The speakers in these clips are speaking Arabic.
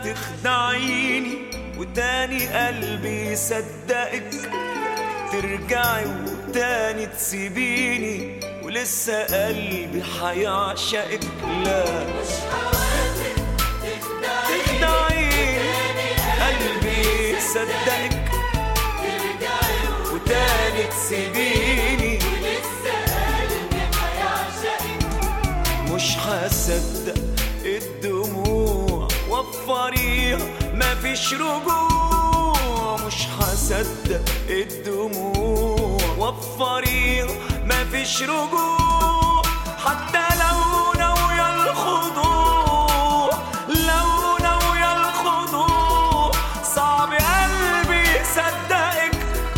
تخدعيني وتاني قلبي يصدقك، ترجعي وتاني تسيبيني ولسه قلبي حيعشقك. لا مش هوافق تخدعيني، قلبي يصدقك، ترجعي وتاني تسيبيني ولسه قلبي هيعشقك. مش هصدق الدموع وفريها مفيش رجوع، مش هصدق الدموع وفريها مفيش رجوع، حتى لو ناوية الخضوع، لو ناوية الخضوع صعب قلبي يصدقك،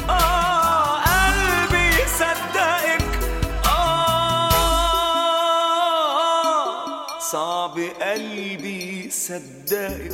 قلبي يصدقك، صعب قلبي يصدقك.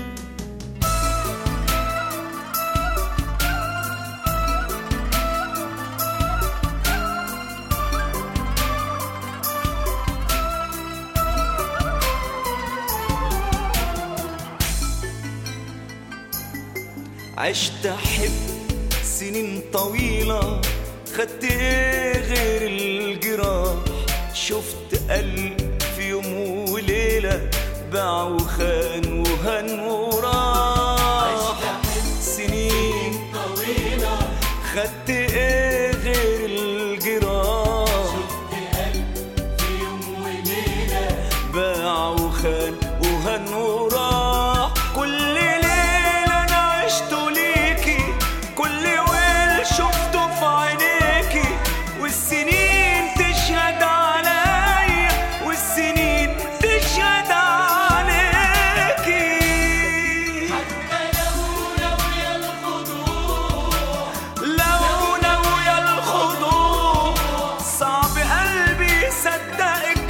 عشت أحب سنين طويلة، خدت إيه غير الجراح؟ شفت قلب في يوم وليلة باع وخان وهن وراح. عشت أحب سنين طويلة، خدت إيه غير الجراح؟ شفت قلب في يوم وليلة باع وخان وهن وراح. كل ليلة أنا عشته ليكي، كل ويل شفته في عينيكي، والسنين تشهد عليا، والسنين تشهد عليكي. حتى لو ناوية الخضوع، لو ناوية الخضوع صعب قلبي يصدقك،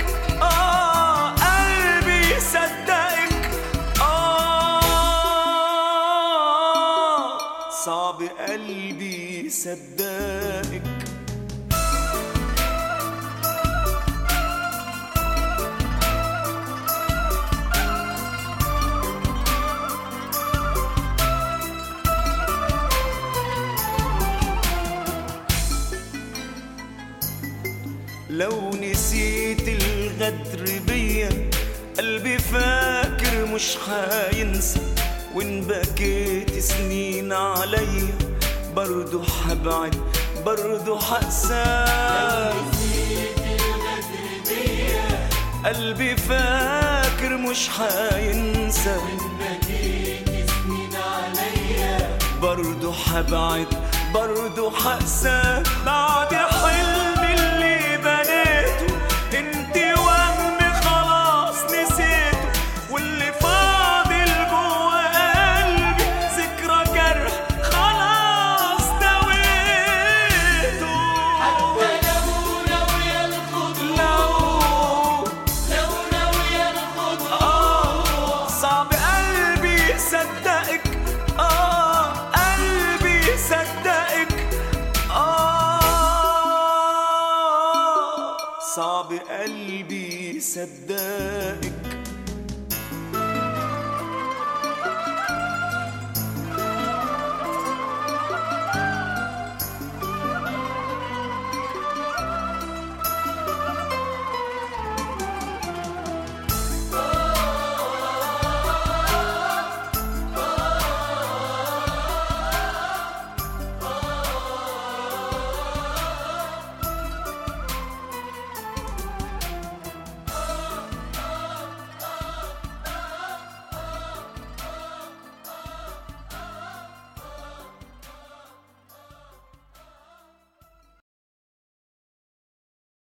قلبي يصدقك، صعب قلبي يصدقك. لو نسيت الغدر بيا قلبي فاكر مش هينسى، وإن بكيت سنين عليا برضو حبعد برضو حقسى. نسيت الغدر بيا قلبي فاكر مش هينسى، بكيت سنين عليا برضو حبعد برضو حقسى. بعد حلمي اللي بنيته انت وهمي خلاص نسيته، واللي فاضل جوا قلبي ذكرى جرح خلاص دويته. حتى لو ناوية الخضوع، لو ناوية الخضوع صعب قلبي يصدقك، قلبي يصدقك، صعب قلبي يصدقك.